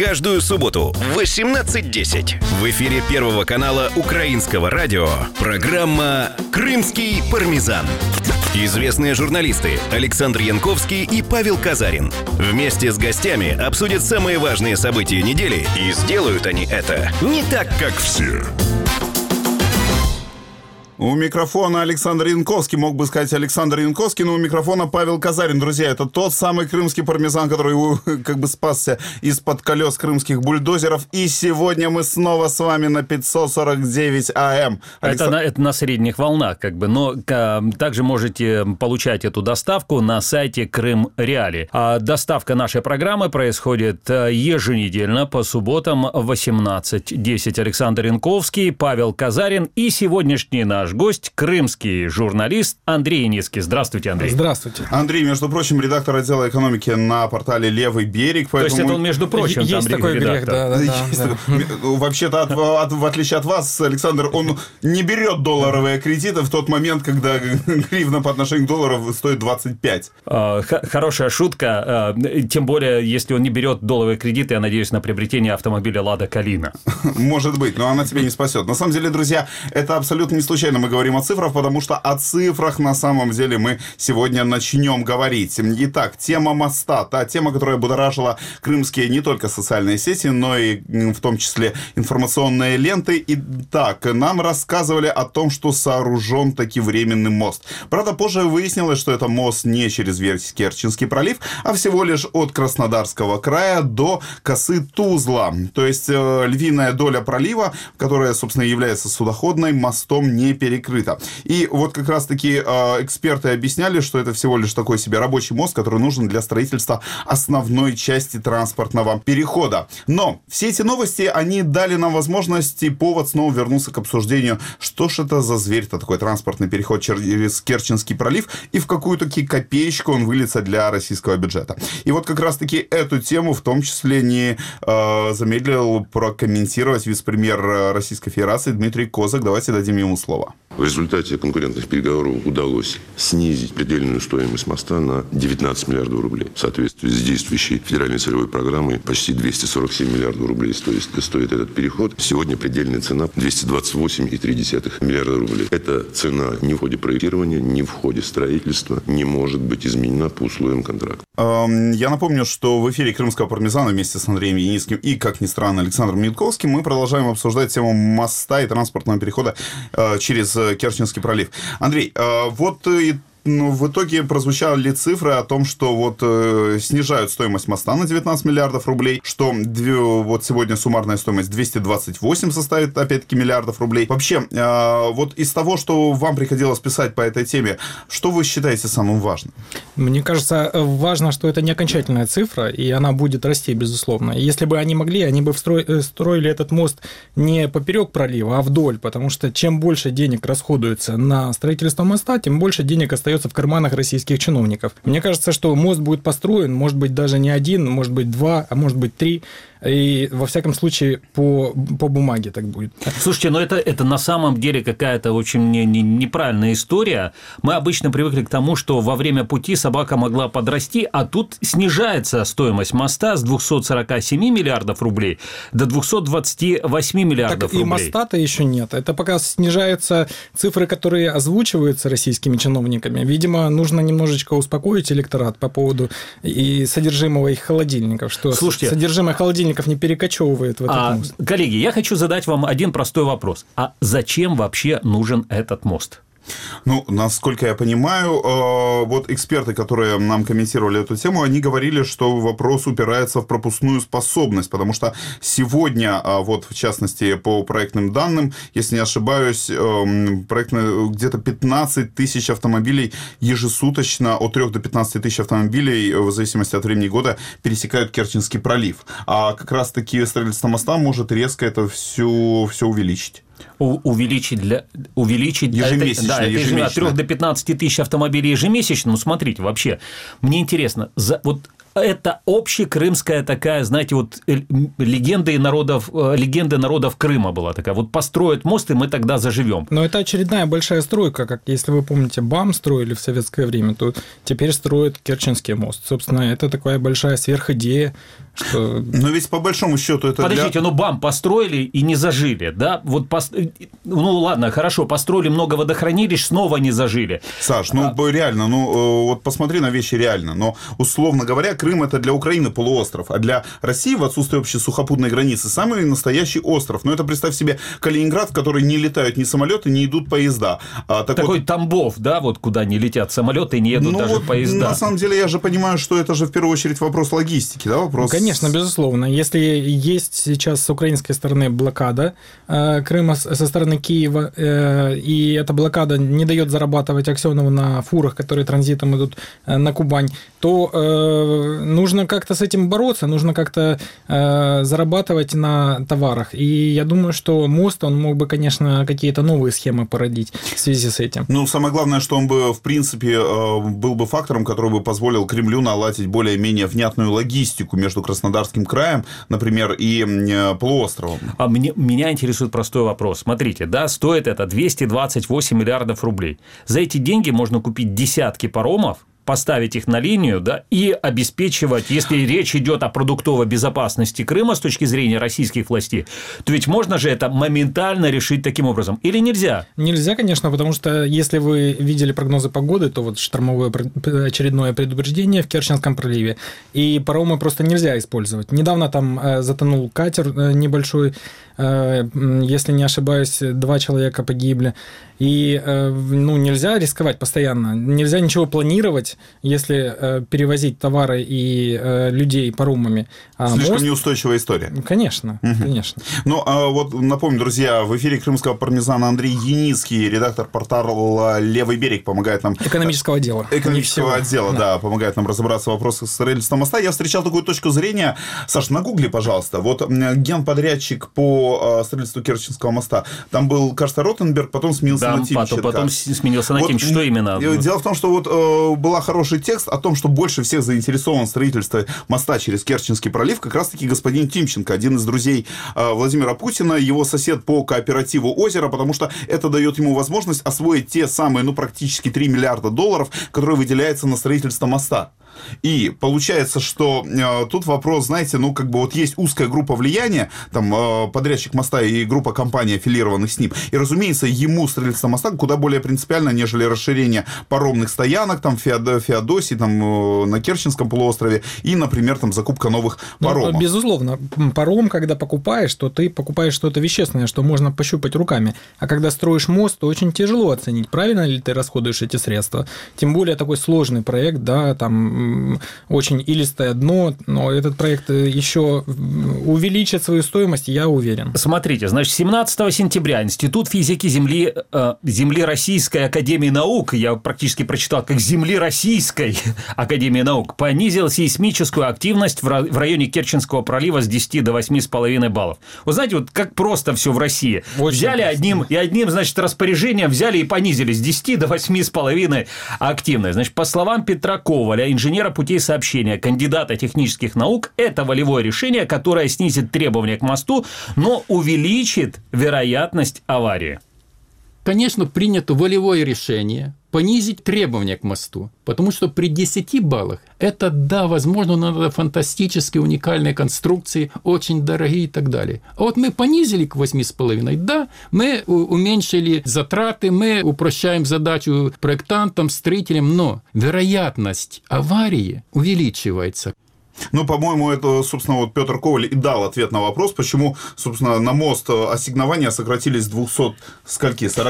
Каждую субботу в 18:10 в эфире Первого канала Украинского радио программа «Крымский пармезан». Известные журналисты Александр Янковский и Павел Казарин вместе с гостями обсудят самые важные события недели, и сделают они это не так, как все. У микрофона Александр Янковский, мог бы сказать Александр Янковский, но у микрофона Павел Казарин. Друзья, это тот самый крымский пармезан, который как бы спасся из-под колес крымских бульдозеров. И сегодня мы снова с вами на 549 АМ. Это на средних волнах, как бы, но также можете получать эту доставку на сайте Крым Реали. А доставка нашей программы происходит еженедельно по субботам в 18:10. Александр Янковский, Павел Казарин и сегодняшний наш гость, крымский журналист Андрей Яницкий. Здравствуйте, Андрей. Здравствуйте. Андрей, между прочим, редактор отдела экономики на портале «Левый берег». То есть это он, между прочим, есть там такой грех, да. Вообще-то, в отличие от вас, Александр, он не берет долларовые кредиты в тот момент, когда гривна по отношению к доллару стоит 25. Хорошая шутка. Тем более, если он не берет долларовые кредиты, я надеюсь, на приобретение автомобиля «Лада Калина». Может быть, но она тебя не спасет. На самом деле, друзья, это абсолютно не случайно мы говорим о цифрах, потому что о цифрах на самом деле мы сегодня начнем говорить. Итак, тема моста, та тема, которая будоражила крымские не только социальные сети, но и в том числе информационные ленты. Итак, нам рассказывали о том, что сооружен таки временный мост. Правда, позже выяснилось, что это мост не через Керченский пролив, а всего лишь от Краснодарского края до косы Тузла. То есть львиная доля пролива, которая, собственно, является судоходной, мостом не перекрыта. И вот как раз-таки эксперты объясняли, что это всего лишь такой себе рабочий мост, который нужен для строительства основной части транспортного перехода. Но все эти новости, они дали нам возможность и повод снова вернуться к обсуждению, что ж это за зверь-то такой транспортный переход через Керченский пролив и в какую-таки копеечку он выльется для российского бюджета. И вот как раз-таки эту тему в том числе не замедлил прокомментировать вице-премьер Российской Федерации Дмитрий Козак. Давайте дадим ему слово. В результате конкурентных переговоров удалось снизить предельную стоимость моста на 19 миллиардов рублей. В соответствии с действующей федеральной целевой программой почти 247 миллиардов рублей стоит этот переход. Сегодня предельная цена 228,3 миллиарда рублей. Эта цена ни в ходе проектирования, ни в ходе строительства не может быть изменена по условиям контракта. Я напомню, что в эфире «Крымского пармезана» вместе с Андреем Яницким и, как ни странно, Александром Янковским мы продолжаем обсуждать тему моста и транспортного перехода через Керченский пролив. Андрей, вот в итоге прозвучали цифры о том, что вот снижают стоимость моста на 19 миллиардов рублей, что вот сегодня суммарная стоимость 228 составит, опять-таки, миллиардов рублей. Вообще, вот из того, что вам приходилось писать по этой теме, что вы считаете самым важным? Мне кажется, важно, что это не окончательная цифра, и она будет расти, безусловно. Если бы они могли, они бы строили этот мост не поперек пролива, а вдоль, потому что чем больше денег расходуется на строительство моста, тем больше денег остается в карманах российских чиновников. Мне кажется, что мост будет построен, может быть, даже не один, может быть, 2, а может быть 3. И, во всяком случае, по бумаге так будет. Слушайте, но это на самом деле какая-то очень неправильная история. Мы обычно привыкли к тому, что во время пути собака могла подрасти, а тут снижается стоимость моста с 247 миллиардов рублей до 228 миллиардов рублей. И моста-то еще нет. Это пока снижаются цифры, которые озвучиваются российскими чиновниками. Видимо, нужно немножечко успокоить электорат по поводу и содержимого их холодильников, что содержимое холодильников не перекочевывает в этот мост. Коллеги, я хочу задать вам один простой вопрос. А зачем вообще нужен этот мост? Ну, насколько я понимаю, вот эксперты, которые нам комментировали эту тему, они говорили, что вопрос упирается в пропускную способность, потому что сегодня, вот в частности, по проектным данным, если не ошибаюсь, где-то 15 тысяч автомобилей ежесуточно, от 3 до 15 тысяч автомобилей, в зависимости от времени года, пересекают Керченский пролив. А как раз-таки строительство моста может резко это все увеличить. Увеличить ежемесячно, от 3 до 15 тысяч автомобилей ежемесячно. Ну, смотрите, вообще, мне интересно, вот это общекрымская такая, знаете, вот легенда народов Крыма была такая. Вот построят мост, и мы тогда заживем. Но это очередная большая стройка, как если вы помните, БАМ строили в советское время, то теперь строят Керченский мост. Собственно, это такая большая сверхидея Но ведь по большому счету это Подождите, БАМ построили и не зажили, да? Вот ну ладно, хорошо, построили много водохранилищ, снова не зажили. Саш, реально, вот посмотри на вещи реально. Но, условно говоря, Крым – это для Украины полуостров, а для России в отсутствии общей сухопутной границы самый настоящий остров. Но это, представь себе, Калининград, в который не летают ни самолеты, не идут поезда. Такой Тамбов, да, вот куда не летят самолеты, не едут даже поезда. На самом деле, я же понимаю, что это же в первую очередь вопрос логистики, да, вопрос... Конечно, безусловно. Если есть сейчас с украинской стороны блокада Крыма со стороны Киева, и эта блокада не дает зарабатывать Аксенову на фурах, которые транзитом идут на Кубань, то нужно как-то с этим бороться, нужно как-то зарабатывать на товарах. И я думаю, что мост, он мог бы, конечно, какие-то новые схемы породить в связи с этим. Ну, самое главное, что он бы, в принципе, был бы фактором, который бы позволил Кремлю наладить более-менее внятную логистику между Краснодарским краем, например, и полуостровом. Меня интересует простой вопрос. Смотрите, да, стоит это 228 миллиардов рублей. За эти деньги можно купить десятки паромов, поставить их на линию, да, и обеспечивать, если речь идет о продуктовой безопасности Крыма с точки зрения российских властей, то ведь можно же это моментально решить таким образом. Или нельзя? Нельзя, конечно, потому что если вы видели прогнозы погоды, то вот штормовое очередное предупреждение в Керченском проливе, и паромы просто нельзя использовать. Недавно там затонул катер небольшой, если не ошибаюсь, 2 человека погибли. И нельзя рисковать постоянно, нельзя ничего планировать, если перевозить товары и людей паромами. Слишком неустойчивая история. Конечно, конечно. Ну, вот напомню, друзья, в эфире крымского пармезана Андрей Яницкий, редактор портала «Левый берег», помогает нам... Экономического отдела. Экономического отдела, да, помогает нам разобраться в вопросах строительства моста. Я встречал такую точку зрения. Саш, нагугли, пожалуйста. Вот генподрядчик по строительству Керченского моста. Там был, кажется, Ротенберг, потом сменился на Тимченко. Потом сменился на Тимченко. Что именно? Дело в том, что вот был хороший текст о том, что больше всех заинтересован в строительстве моста через Керченский пролив как раз-таки господин Тимченко, один из друзей Владимира Путина, его сосед по кооперативу «Озеро», потому что это дает ему возможность освоить те самые, практически 3 миллиарда долларов, которые выделяются на строительство моста. И получается, что тут вопрос, знаете, вот есть узкая группа влияния, там подрядчик моста и группа компаний, аффилированных с ним, и, разумеется, ему строительство моста куда более принципиально, нежели расширение паромных стоянок, там, Феодосии, там, на Керченском полуострове, и, например, там, закупка новых паромов. Безусловно, паром, когда покупаешь, то ты покупаешь что-то вещественное, что можно пощупать руками, а когда строишь мост, то очень тяжело оценить, правильно ли ты расходуешь эти средства, тем более такой сложный проект, да, там, очень илистое дно, но этот проект еще увеличит свою стоимость, я уверен. Смотрите, значит, 17 сентября Институт физики Земли Российской Академии Наук, я практически прочитал, как Земли Российской Академии Наук, понизил сейсмическую активность в районе Керченского пролива с 10 до 8,5 баллов. Вы знаете, вот как просто все в России. Очень взяли одним, значит, распоряжением взяли и понизили с 10 до 8,5 активность. Значит, по словам Петра Коваля, инженера путей сообщения, кандидата технических наук, это волевое решение, которое снизит требования к мосту, но увеличит вероятность аварии. Конечно, принято волевое решение понизить требования к мосту, потому что при 10 баллах это, да, возможно, надо фантастические уникальные конструкции, очень дорогие и так далее. А вот мы понизили к 8,5, да, мы уменьшили затраты, мы упрощаем задачу проектантам, строителям, но вероятность аварии увеличивается. По-моему, это, собственно, вот Петр Коваль и дал ответ на вопрос, почему, собственно, на мост ассигнования сократились с 243, с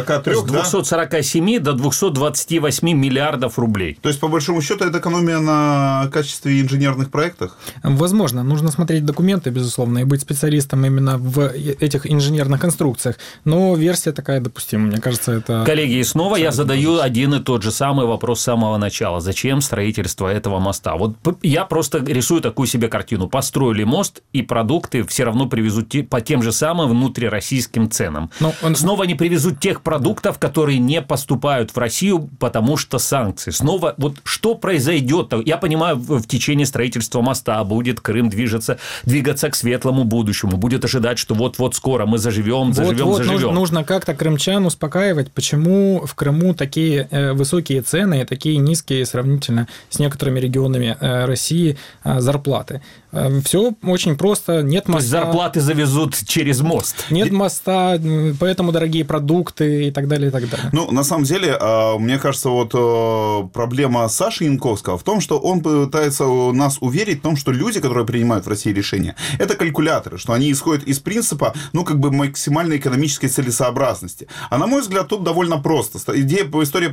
247 до 228 миллиардов рублей. То есть, по большому счету, это экономия на качестве инженерных проектах? Возможно. Нужно смотреть документы, безусловно, и быть специалистом именно в этих инженерных конструкциях. Но версия такая допустима. Мне кажется, это... Коллеги, и снова я задаю один и тот же самый вопрос с самого начала. Зачем строительство этого моста? Вот я просто рисую такую себе картину. Построили мост, и продукты все равно привезут по тем же самым внутрироссийским ценам. Снова не привезут тех продуктов, которые не поступают в Россию, потому что санкции. Снова вот что произойдет? Я понимаю, в течение строительства моста будет Крым двигаться к светлому будущему, будет ожидать, что вот-вот скоро мы заживем. Нужно как-то крымчан успокаивать, почему в Крыму такие высокие цены и такие низкие сравнительно с некоторыми регионами России зарплаты. Все очень просто, нет моста. То есть зарплаты завезут через мост. Нет моста, поэтому дорогие продукты и так далее, и так далее. Ну, на самом деле, мне кажется, вот проблема Саши Янковского в том, что он пытается нас уверить в том, что люди, которые принимают в России решения, это калькуляторы, что они исходят из принципа, ну, как бы максимальной экономической целесообразности. А на мой взгляд, тут довольно просто. История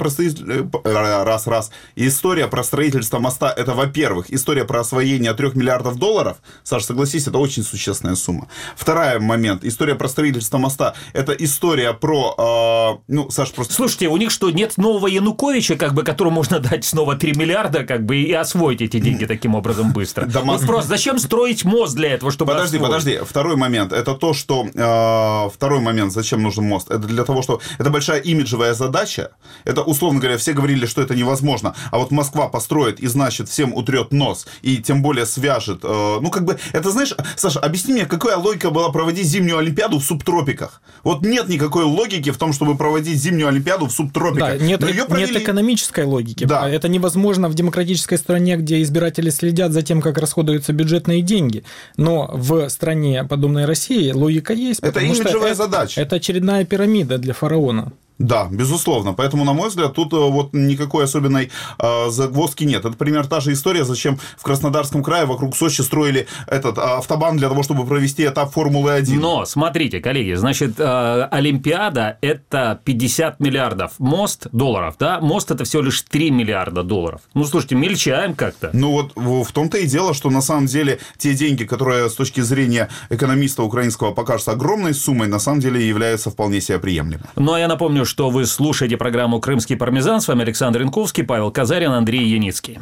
про строительство моста, это, во-первых, история про освоение 3 миллиардов долларов. Саша, согласись, это очень существенная сумма. Второй момент. История про строительство моста, это история про... Саша, просто... Слушайте, у них что, нет нового Януковича, как бы, которому можно дать снова 3 миллиарда, как бы, и освоить эти деньги таким образом быстро? Просто зачем строить мост для этого, чтобы Подожди. Второй момент. Это то, что... Второй момент, зачем нужен мост. Это для того, что... Это большая имиджевая задача. Это, условно говоря, все говорили, что это невозможно. А вот Москва построит и, значит, всем утрет нос. И тем более свяжет... Это, знаешь... Саша, объясни мне, какая логика была проводить зимнюю Олимпиаду в субтропиках? Вот нет никакой логики в том, чтобы проводить зимнюю Олимпиаду в субтропиках. Да, нет экономической логики. Да. Это невозможно в демократической стране, где избиратели следят за тем, как расходуются бюджетные деньги. Но в стране, подобной России, логика есть. Это имиджевая задача. Это очередная пирамида для фараона. Да, безусловно. Поэтому, на мой взгляд, тут вот никакой особенной загвоздки нет. Это, например, та же история, зачем в Краснодарском крае вокруг Сочи строили этот автобан для того, чтобы провести этап Формулы-1. Но, смотрите, коллеги, значит, Олимпиада – это 50 миллиардов. Долларов, да? Мост – это всего лишь 3 миллиарда долларов. Ну, слушайте, мельчаем как-то. Ну, вот в том-то и дело, что на самом деле те деньги, которые с точки зрения экономиста украинского покажутся огромной суммой, на самом деле являются вполне себе приемлемыми. Ну, а я напомню, что вы слушаете программу «Крымский пармезан». С вами Александр Янковский, Павел Казарин, Андрей Яницкий.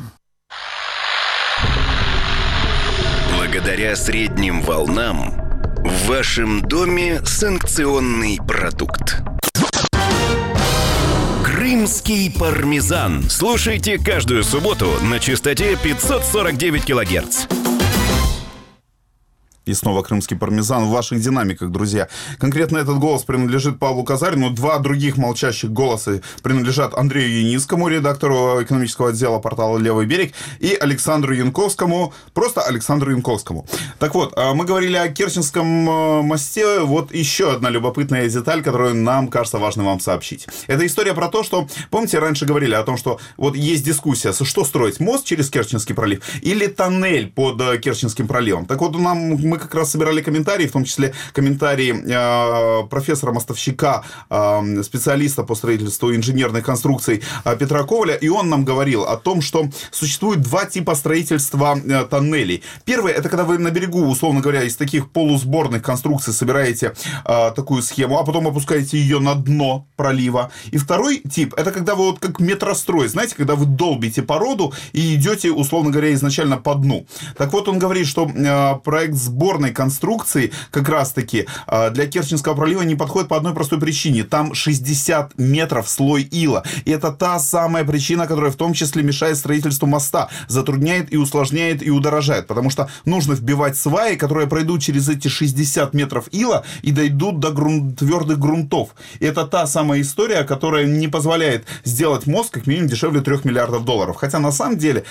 Благодаря средним волнам в вашем доме санкционный продукт. «Крымский пармезан». Слушайте каждую субботу на частоте 549 килогерц. И снова крымский пармезан в ваших динамиках, друзья. Конкретно этот голос принадлежит Павлу Казарину. 2 других молчащих голоса принадлежат Андрею Яницкому, редактору экономического отдела портала «Левый берег», и Александру Янковскому, просто Александру Янковскому. Так вот, мы говорили о Керченском мосте. Вот еще одна любопытная деталь, которую нам кажется важным вам сообщить. Это история про то, что, помните, раньше говорили о том, что вот есть дискуссия, что строить, мост через Керченский пролив или тоннель под Керченским проливом. Так вот, мы как раз собирали комментарии, в том числе комментарии профессора-мостовщика, специалиста по строительству инженерных конструкций Петра Коваля, и он нам говорил о том, что существует 2 типа строительства тоннелей. Первый – это когда вы на берегу, условно говоря, из таких полусборных конструкций собираете такую схему, а потом опускаете ее на дно пролива. И второй тип – это когда вы вот как метрострой, знаете, когда вы долбите породу и идете, условно говоря, изначально по дну. Так вот, он говорит, что проект сборной конструкции как раз-таки для Керченского пролива не подходит по одной простой причине. Там 60 метров слой ила. И это та самая причина, которая в том числе мешает строительству моста. Затрудняет и усложняет и удорожает. Потому что нужно вбивать сваи, которые пройдут через эти 60 метров ила и дойдут до твердых грунтов. И это та самая история, которая не позволяет сделать мост как минимум дешевле 3 миллиардов долларов. Хотя на самом деле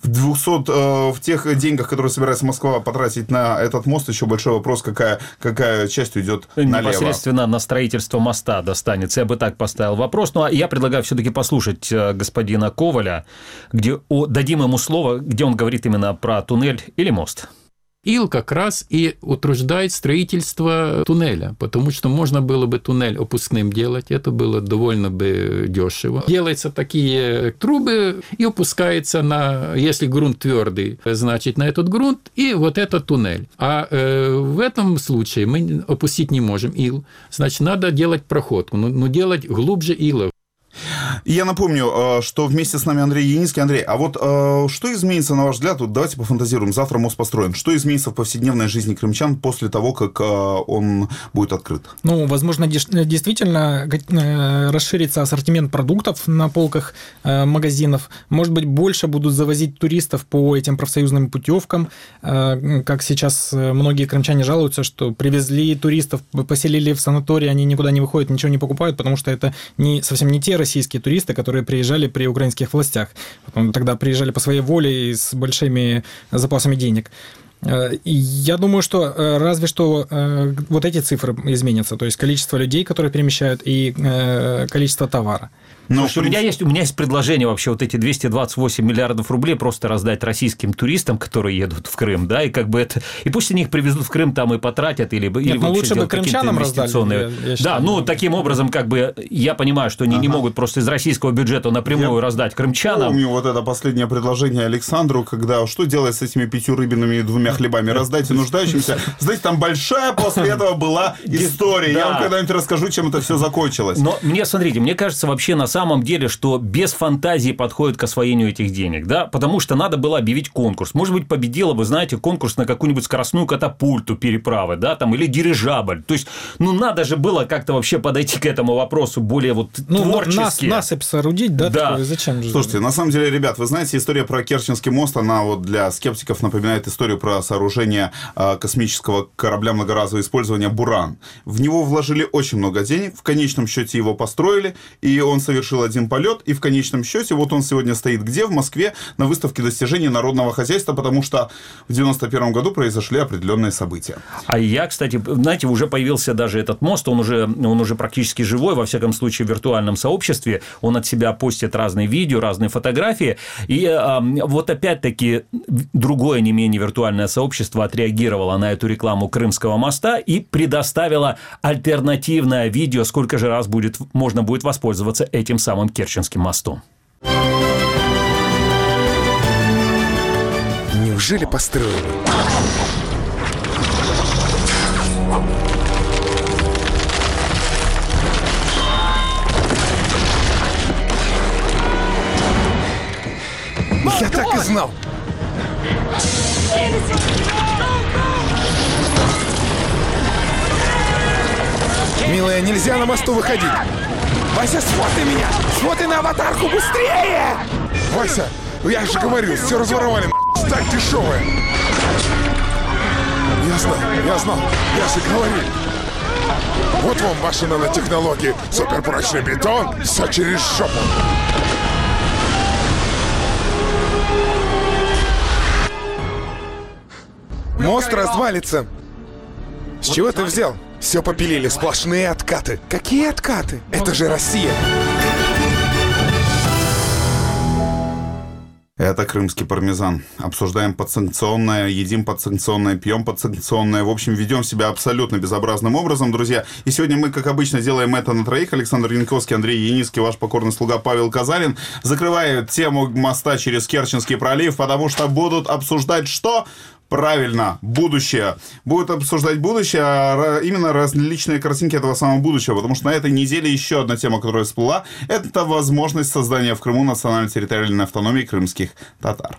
в тех деньгах, которые собирается Москва потратить на этот мост, еще большой вопрос, какая часть уйдет налево. Непосредственно на строительство моста достанется. Я бы так поставил вопрос. Ну, а я предлагаю все-таки послушать господина Коваля, дадим ему слово, где он говорит именно про туннель или мост. Ил как раз и утруждает строительство туннеля, потому что можно было бы туннель опускным делать, это было довольно бы дешево. Делаются такие трубы и опускается если грунт твердый, значит, на этот грунт и вот этот туннель. А в этом случае мы опустить не можем ил, значит, надо делать проходку, но делать глубже ила. Я напомню, что вместе с нами Андрей Яницкий. Андрей, а вот что изменится, на ваш взгляд, вот давайте пофантазируем, завтра мост построен, что изменится в повседневной жизни крымчан после того, как он будет открыт? Ну, возможно, действительно расширится ассортимент продуктов на полках магазинов, может быть, больше будут завозить туристов по этим профсоюзным путевкам, как сейчас многие крымчане жалуются, что привезли туристов, поселили в санатории, они никуда не выходят, ничего не покупают, потому что это совсем не те российские туристы, туристы, которые приезжали при украинских властях. Потом тогда приезжали по своей воле и с большими запасами денег. И я думаю, что разве что вот эти цифры изменятся, то есть количество людей, которые перемещают, и количество товара. Слушай, у меня есть предложение вообще вот эти 228 миллиардов рублей просто раздать российским туристам, которые едут в Крым, да, и как бы это... И пусть они их привезут в Крым, там и потратят, или лучше бы крымчанам раздали. Да, таким образом, как бы, я понимаю, что они не могут просто из российского бюджета напрямую раздать крымчанам. Я помню вот это последнее предложение Александру, когда что делать с этими 5 рыбинами и 2 хлебами? Раздайте нуждающимся. Знаете, там большая после этого была история. Я вам когда-нибудь расскажу, чем это все закончилось. Но смотрите, мне кажется, вообще на самом деле, что без фантазии подходит к освоению этих денег, да, потому что надо было объявить конкурс. Может быть, победила бы, знаете, конкурс на какую-нибудь скоростную катапульту переправы, да, там, или дирижабль. То есть, надо же было как-то вообще подойти к этому вопросу более творчески. Насыпь соорудить, да, такое, зачем же? Слушайте, на самом деле, ребят, вы знаете, история про Керченский мост, она вот для скептиков напоминает историю про сооружение космического корабля многоразового использования «Буран». В него вложили очень много денег, в конечном счете его построили, и он совершил один полет, и в конечном счете вот он сегодня стоит где? В Москве на выставке достижений народного хозяйства, потому что в 91 году произошли определенные события. А я, кстати, знаете, уже появился даже этот мост, он уже практически живой, во всяком случае в виртуальном сообществе, он от себя постит разные видео, разные фотографии, и вот опять-таки другое не менее виртуальное сообщество отреагировало на эту рекламу Крымского моста и предоставило альтернативное видео, сколько же раз можно будет воспользоваться этим самым Керченским мостом. Неужели построили? Я так и знал! Милая, нельзя на мосту выходить! Вася, сфотай меня! Сфотай на аватарку быстрее! Вася, я же говорю, все разворовали, сталь дешевая! Я знал, я же говорил! Вот вам ваши нанотехнологии, суперпрочный бетон, все через жопу! Мост развалится! С чего ты взял? Все попилили, сплошные откаты. Какие откаты? Это же Россия. Это крымский пармезан. Обсуждаем подсанкционное, едим подсанкционное, пьем подсанкционное. В общем, ведем себя абсолютно безобразным образом, друзья. И сегодня мы, как обычно, делаем это на троих. Александр Янковский, Андрей Яницкий, ваш покорный слуга Павел Казарин. Закрывают тему моста через Керченский пролив, потому что будут обсуждать что? Правильно, будущее. Будут обсуждать будущее, а именно различные картинки этого самого будущего, потому что на этой неделе еще одна тема, которая всплыла, это возможность создания в Крыму национально-территориальной автономии крымских татар.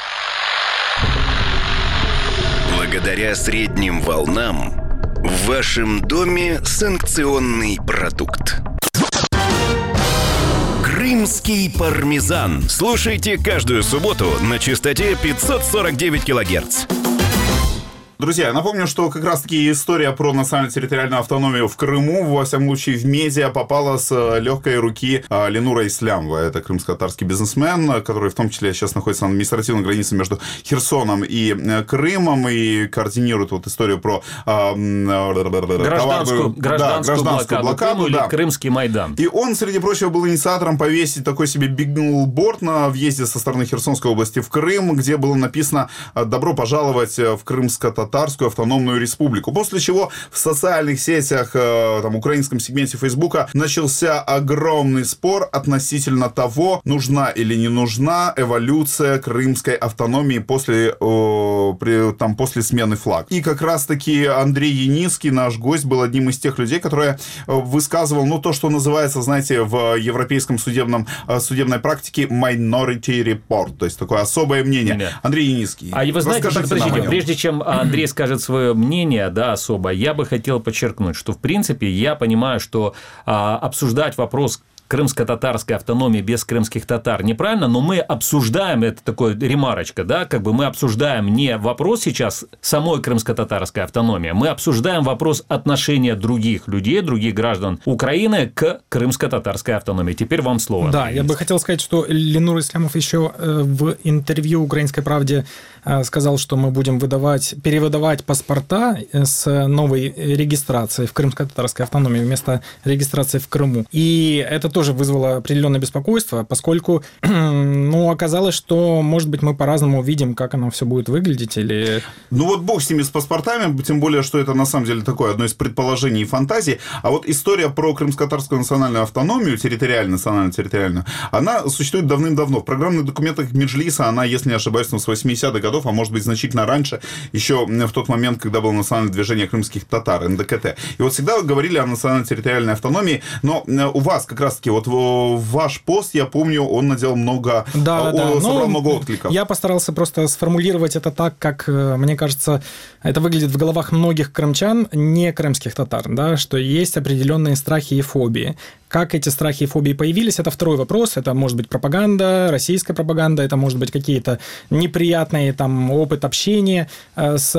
Благодаря средним волнам в вашем доме санкционный продукт. Крымский пармезан. Слушайте каждую субботу на частоте 549 килогерц. Друзья, напомню, что как раз-таки история про национально-территориальную автономию в Крыму, во всяком случае в медиа, попала с легкой руки Ленура Ислямова. Это крымско-татарский бизнесмен, который в том числе сейчас находится на административной границе между Херсоном и Крымом и координирует вот историю про гражданскую блокаду или Крымский Майдан. И он, среди прочего, был инициатором повесить такой себе бигборд на въезде со стороны Херсонской области в Крым, где было написано «Добро пожаловать в крымско-татарскую автономную республику». После чего в социальных сетях, там, украинском сегменте Фейсбука начался огромный спор относительно того, нужна или не нужна эволюция крымской автономии после смены флага. И как раз-таки Андрей Яницкий, наш гость, был одним из тех людей, которые высказывал, то, что называется, знаете, в европейском судебной практике minority report, то есть такое особое мнение. Андрей Яницкий. А вы знаете, подождите, прежде чем Андрей скажет свое мнение, да, особо, я бы хотел подчеркнуть, что, в принципе, я понимаю, что обсуждать вопрос крымско-татарской автономии без крымских татар неправильно, но мы обсуждаем, это такое ремарочка, да, как бы мы обсуждаем не вопрос сейчас самой крымско-татарской автономии, мы обсуждаем вопрос отношения других людей, других граждан Украины к крымско-татарской автономии. Теперь вам слово. Да, я бы хотел сказать, что Ленур Ислямов еще в интервью «Украинской правде» сказал, что мы будем перевыдавать паспорта с новой регистрацией в крымско-татарской автономии вместо регистрации в Крыму. И это тоже вызвало определенное беспокойство, поскольку оказалось, что, может быть, мы по-разному увидим, как оно все будет выглядеть. Или... Ну вот бог с ними, с паспортами, тем более, что это на самом деле такое одно из предположений и фантазий. А вот история про крымско-татарскую национальную автономию, национально-территориальную, она существует давным-давно. В программных документах Меджлиса она, если не ошибаюсь, с 80-х годов, а может быть значительно раньше, еще в тот момент, когда было национальное движение крымских татар, НДКТ. И вот всегда говорили о национально-территориальной автономии, но у вас как раз-таки, вот ваш пост, я помню, он наделал много, собрал много откликов. Я постарался просто сформулировать это так, как, мне кажется, это выглядит в головах многих крымчан, не крымских татар, да, что есть определенные страхи и фобии. Как эти страхи и фобии появились, это второй вопрос. Это может быть пропаганда, российская пропаганда, это может быть какие-то неприятные там опыт общения с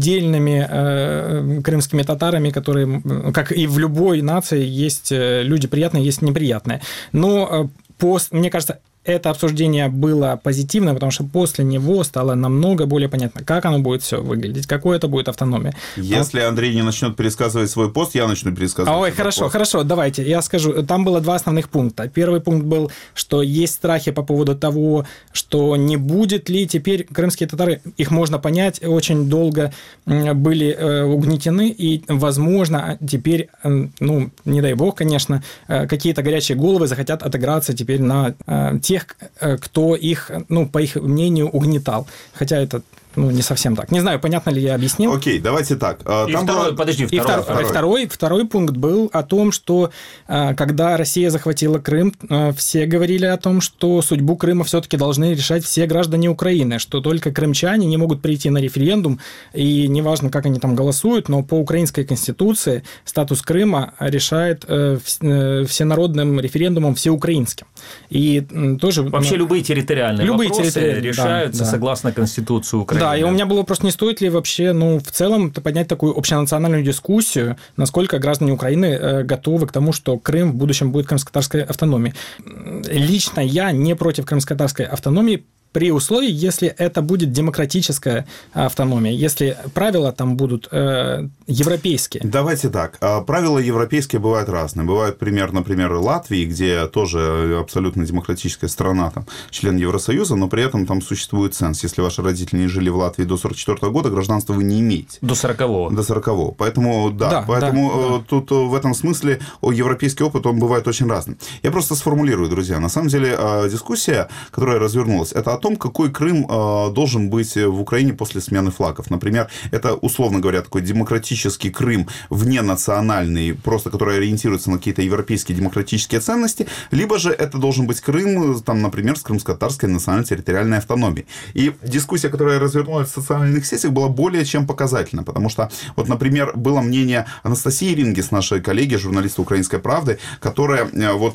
отдельными крымскими татарами, которые, как и в любой нации, есть люди приятные, есть неприятные. Но мне кажется, это обсуждение было позитивно, потому что после него стало намного более понятно, как оно будет все выглядеть, какой это будет автономия. Если Андрей не начнет пересказывать свой пост, я начну пересказывать. Ой, хорошо, давайте, я скажу. Там было два основных пункта. Первый пункт был, что есть страхи по поводу того, что не будет ли теперь крымские татары, их можно понять, очень долго были угнетены, и, возможно, теперь, не дай бог, конечно, какие-то горячие головы захотят отыграться теперь на тех, кто их, по их мнению, угнетал. Хотя это не совсем так. Не знаю, понятно ли я объяснил. Окей, давайте так. Второй пункт был о том, что когда Россия захватила Крым, все говорили о том, что судьбу Крыма все-таки должны решать все граждане Украины, что только крымчане не могут прийти на референдум, и неважно, как они там голосуют, но по украинской конституции статус Крыма решает всенародным референдумом всеукраинским. И тоже... Вообще любые территориальные вопросы решаются согласно Конституции Украины. Да, и у меня был вопрос, не стоит ли вообще, в целом, поднять такую общенациональную дискуссию, насколько граждане Украины готовы к тому, что Крым в будущем будет крымско-татарской автономией. Лично я не против крымско-татарской автономии, при условии, если это будет демократическая автономия, если правила там будут европейские. Давайте так. Правила европейские бывают разные. Бывают например, Латвии, где тоже абсолютно демократическая страна, там, член Евросоюза, но при этом там существует ценз. Если ваши родители не жили в Латвии до 1944 года, гражданства вы не имеете. До 40-го. До 40-го. Поэтому, тут в этом смысле европейский опыт, он бывает очень разным. Я просто сформулирую, друзья. На самом деле, дискуссия, которая развернулась, это о том, какой Крым должен быть в Украине после смены флагов. Например, это, условно говоря, такой демократический Крым, вненациональный, просто который ориентируется на какие-то европейские демократические ценности, либо же это должен быть Крым, там, например, с крымско-татарской национально-территориальной автономией. И дискуссия, которая развернулась в социальных сетях, была более чем показательна, потому что, вот, например, было мнение Анастасии Рингис, нашей коллеги, журналиста «Украинской правды», которая,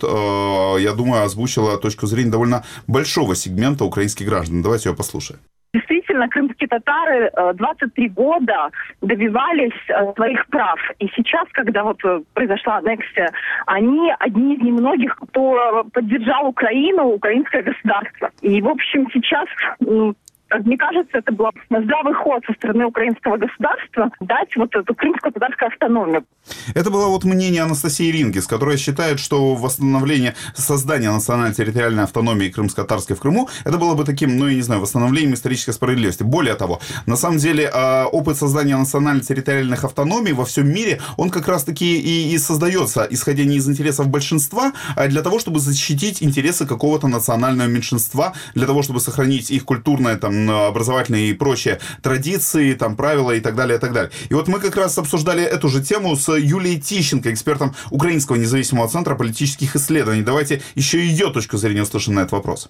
я думаю, озвучила точку зрения довольно большого сегмента украинских граждан. Давайте ее послушаем. Действительно, крымские татары 23 года добивались своих прав. И сейчас, когда произошла аннексия, они одни из немногих, кто поддержал Украину, украинское государство. И, в общем, сейчас... Мне кажется, это был здравый ход со стороны украинского государства дать эту крымско-татарскую автономию. Это было мнение Анастасии Рингис, которая считает, что создание национально-территориальной автономии крымско-татарской в Крыму, это было бы таким, восстановлением исторической справедливости. Более того, на самом деле, опыт создания национально-территориальных автономий во всем мире, он как раз-таки и создается, исходя не из интересов большинства, а для того, чтобы защитить интересы какого-то национального меньшинства, для того, чтобы сохранить их культурное, образовательные и прочие традиции, правила и так далее, и так далее. И вот мы как раз обсуждали эту же тему с Юлией Тищенко, экспертом Украинского независимого центра политических исследований. Давайте еще ее точку зрения услышим на этот вопрос.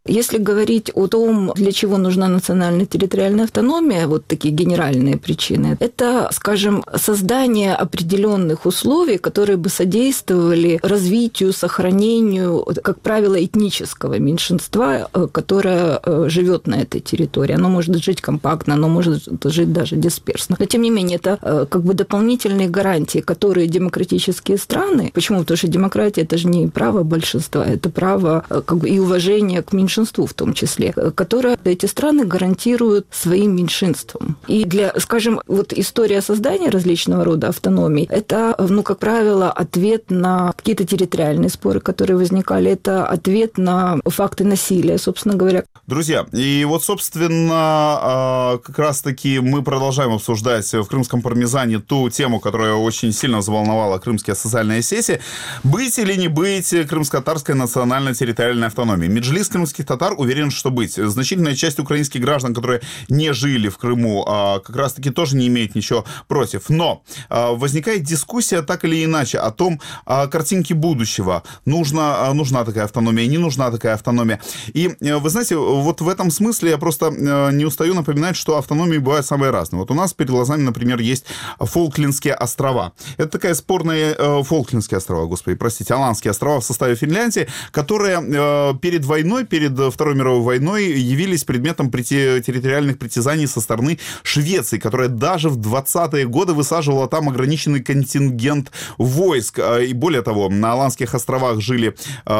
Если говорить о том, для чего нужна национальная территориальная автономия, вот такие генеральные причины, это, скажем, создание определенных условий, которые бы содействовали развитию, сохранению, как правило, этнического меньшинства, которое живет на этой территории. Оно может жить компактно, оно может жить даже дисперсно. Но, тем не менее, это как бы дополнительные гарантии, которые демократические страны, почему? Потому что демократия – это же не право большинства, это право как бы, и уважение к меньшинству в том числе, которое эти страны гарантируют своим меньшинствам. И для, скажем, вот история создания различного рода автономий – это, ну, как правило, ответ на какие-то территориальные споры, которые возникали, это ответ на факты насилия, собственно говоря. Друзья, и вот, собственно, как раз-таки мы продолжаем обсуждать в «Крымском пармезане» ту тему, которая очень сильно заволновала крымские социальные сети. Быть или не быть крымско-татарской национально-территориальной автономией? Меджлис крымских татар уверен, что быть. Значительная часть украинских граждан, которые не жили в Крыму, как раз-таки тоже не имеет ничего против. Но возникает дискуссия так или иначе о том, картинке будущего. Нужна такая автономия, не нужна такая автономия. И, вы знаете, вот в этом смысле я просто не устаю напоминать, что автономии бывают самые разные. Вот у нас перед глазами, например, есть Фолклендские острова. Это такая спорная... Фолклендские острова, господи, простите, Аландские острова в составе Финляндии, которые перед войной, перед Второй мировой войной явились предметом территориальных притязаний со стороны Швеции, которая даже в 20-е годы высаживала там ограниченный контингент войск. И более того, на Аландских островах жили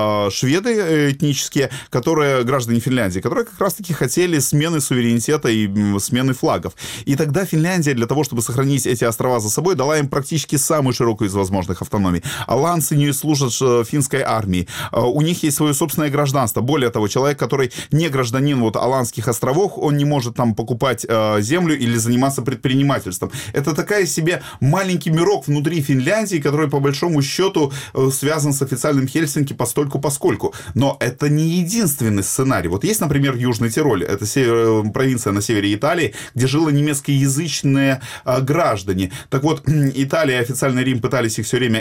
шведы этнические, граждане Финляндии, которые как раз-таки хотели смены суверенитета и смены флагов. И тогда Финляндия для того, чтобы сохранить эти острова за собой, дала им практически самую широкую из возможных автономий. Аланцы не служат финской армии. У них есть свое собственное гражданство. Более того, человек, который не гражданин вот Аландских островов, он не может там покупать землю или заниматься предпринимательством. Это такая себе маленький мирок внутри Финляндии, который по большому счету связан с официальным Хельсинки постольку-поскольку. Но это не единственный сценарий. Вот есть, например, Южный Тироль. Это провинция на севере Италии, где жило немецкоязычные граждане. Так вот, Италия и официальный Рим пытались их все время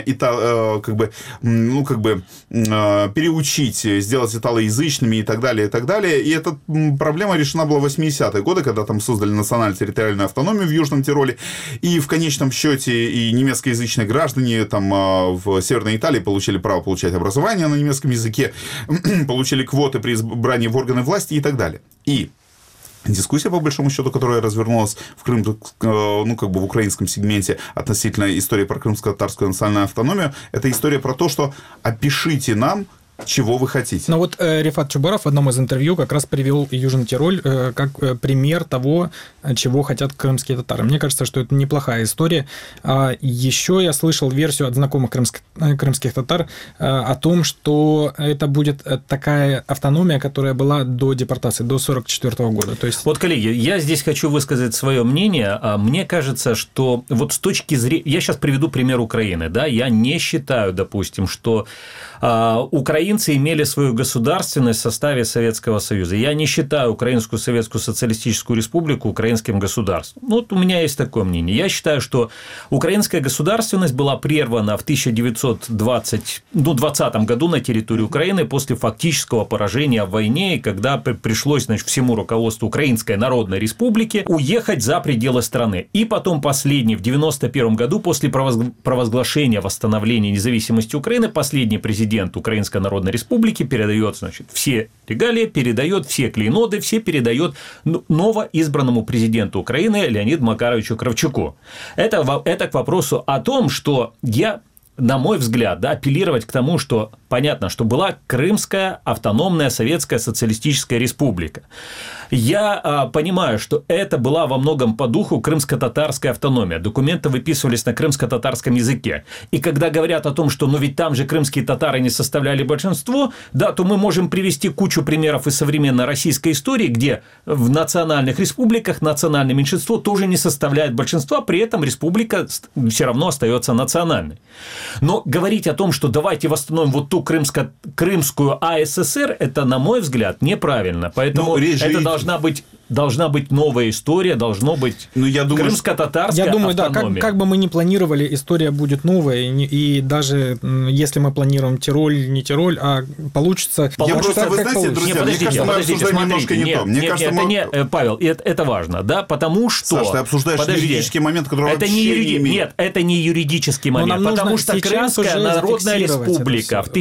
переучить, сделать италоязычными и так далее, и так далее. И эта проблема решена была в 80-е годы, когда там создали национально-территориальную автономию в Южном Тироле. И в конечном счете и немецкоязычные граждане там в Северной Италии получили право получать образование на немецком языке, получили квоты при избрании в органы власти и так далее. И дискуссия, по большому счету, которая развернулась в Крым, в украинском сегменте относительно истории про крымско-татарскую национальную автономию, это история про то, что опишите нам, чего вы хотите. Но вот Рифат Чубаров в одном из интервью как раз привел Южный Тироль как пример того, чего хотят крымские татары. Мне кажется, что это неплохая история. Еще я слышал версию от знакомых крымских татар о том, что это будет такая автономия, которая была до депортации, до 1944 года. То есть... Вот, коллеги, я здесь хочу высказать свое мнение. Мне кажется, что вот с точки зрения... Я сейчас приведу пример Украины. Да? Я не считаю, допустим, что украинцы имели свою государственность в составе Советского Союза. Я не считаю Украинскую Советскую Социалистическую Республику украинским государством. Вот у меня есть такое мнение. Я считаю, что украинская государственность была прервана в 1920 году на территории Украины после фактического поражения в войне, и когда пришлось, всему руководству Украинской Народной Республики уехать за пределы страны. И потом последний, в 1991 году, после провозглашения восстановления независимости Украины, последний президент Украинской Народной Республики передает, все регалии, передает все клейноды, все передает новоизбранному президенту Украины Леониду Макаровичу Кравчуку. Это к вопросу о том, что на мой взгляд, апеллировать к тому, что понятно, что была Крымская автономная Советская Социалистическая Республика. Я понимаю, что это была во многом по духу крымско-татарская автономия. Документы выписывались на крымско-татарском языке. И когда говорят о том, что ведь там же крымские татары не составляли большинство, да, то мы можем привести кучу примеров из современной российской истории, где в национальных республиках национальное меньшинство тоже не составляет большинства, при этом республика все равно остается национальной. Но говорить о том, что давайте восстановим вот ту крымскую АССР, это, на мой взгляд, неправильно. Поэтому это должна быть должна быть новая история, должно быть крымско-татарская Я думаю, автономия. Да, как бы мы ни планировали, история будет новая, и даже если мы планируем Тироль, не Тироль, а получится... Я просто, вы знаете, друзья, мне кажется, мы обсуждаем немножко не то. Мне кажется, Павел, это важно, да, потому что... Саш, ты обсуждаешь юридический момент, который это вообще не имеет. Нет, это не юридический момент, потому что Крымская Народная Республика в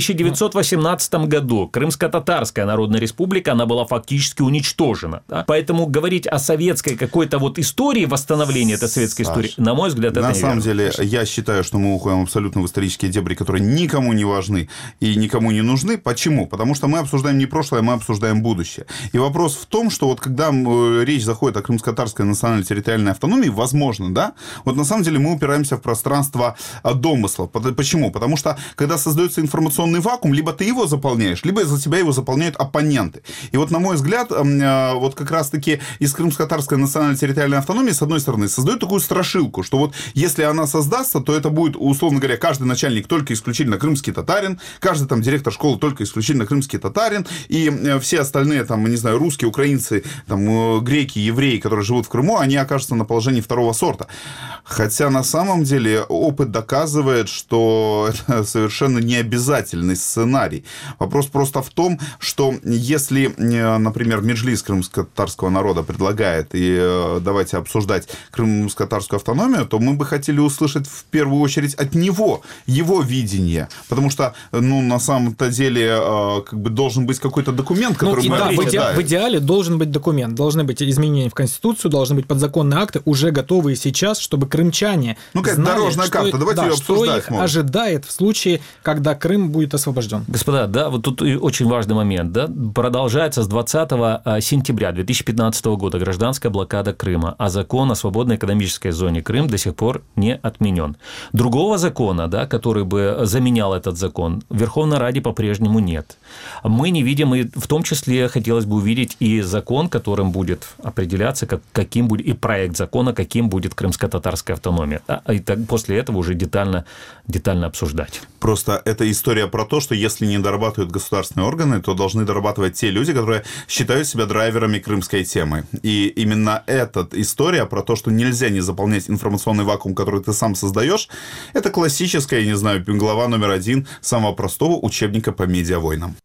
1918 году, Крымско-Татарская Народная Республика, она была фактически уничтожена. Да? Поэтому говорить о советской какой-то вот истории, восстановлении этой советской истории, на мой взгляд, это на неверно. самом деле, я считаю, что мы уходим абсолютно в исторические дебри, которые никому не важны и никому не нужны. Почему? Потому что мы обсуждаем не прошлое, мы обсуждаем будущее. И вопрос в том, что вот когда речь заходит о крымско-татарской национальной территориальной автономии, возможно, да, вот на самом деле мы упираемся в пространство домысла. Почему? Потому что, когда создается информационный вакуум, либо ты его заполняешь, либо за тебя его заполняют оппоненты. И вот, на мой взгляд, вот как раз-таки из крымско-татарской национальной территориальной автономии, с одной стороны, создают такую страшилку, что вот если она создастся, то это будет, условно говоря, каждый начальник только исключительно крымский татарин, каждый там директор школы только исключительно крымский татарин, и все остальные, там, не знаю, русские, украинцы, там, греки, евреи, которые живут в Крыму, они окажутся на положении второго сорта. Хотя на самом деле опыт доказывает, что это совершенно не обязательный сценарий. Вопрос просто в том, что если, например, Меджлис крымско-татарского народа предлагает, и давайте обсуждать крымско-татарскую автономию, то мы бы хотели услышать в первую очередь от него, его видение. Потому что, ну, на самом-то деле, как бы должен быть какой-то документ, который мы обсуждаем. В идеале должен быть документ, должны быть изменения в Конституцию, должны быть подзаконные акты, уже готовые сейчас, чтобы крымчане знали, дорожная карта, давайте ее обсуждать. Что их ожидает в случае, когда Крым будет освобожден. Господа, да, вот тут очень важный момент, да, продолжается с 20 сентября 2015 года гражданская блокада Крыма, а закон о свободной экономической зоне Крым до сих пор не отменен. Другого закона, да, который бы заменял этот закон, в Верховной Раде по-прежнему нет. Мы не видим, и в том числе хотелось бы увидеть и закон, которым будет определяться, каким будет, и проект закона, каким будет крымско-татарская автономия. И так, после этого уже детально обсуждать. Просто это история про то, что если не дорабатывают государственные органы, то должны дорабатывать те люди, которые считают себя драйверами крымской темы. И именно эта история про то, что нельзя не заполнять информационный вакуум, который ты сам создаешь, это классическая, я не знаю, глава номер 1 самого простого учебника по медиавойнам.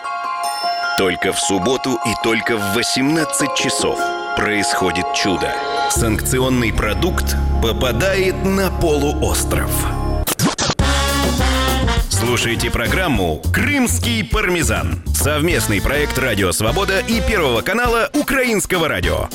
Только в субботу и только в 18 часов происходит чудо. Санкционный продукт попадает на полуостров. Слушайте программу «Крымский пармезан». Совместный проект «Радио Свобода» и Первого канала Украинского радио.